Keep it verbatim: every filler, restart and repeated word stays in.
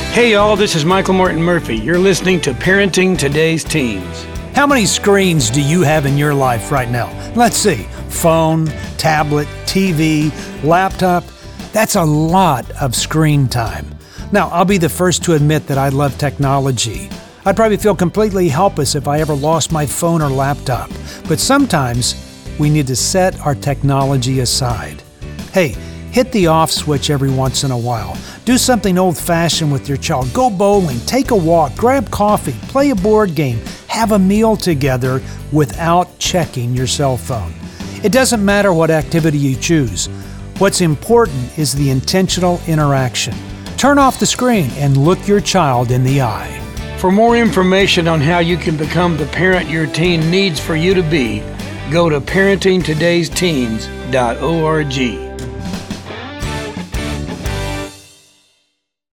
Hey y'all, this is Michael Morton Murphy. You're listening to Parenting Today's Teens. How many screens do you have in your life right now? Let's see. Phone, tablet, T V, laptop. That's a lot of screen time. Now, I'll be the first to admit that I love technology. I'd probably feel completely helpless if I ever lost my phone or laptop. But sometimes we need to set our technology aside. Hey, hit the off switch every once in a while. Do something old-fashioned with your child. Go bowling, take a walk, grab coffee, play a board game, have a meal together without checking your cell phone. It doesn't matter what activity you choose. What's important is the intentional interaction. Turn off the screen and look your child in the eye. For more information on how you can become the parent your teen needs for you to be, go to parenting todays teens dot org.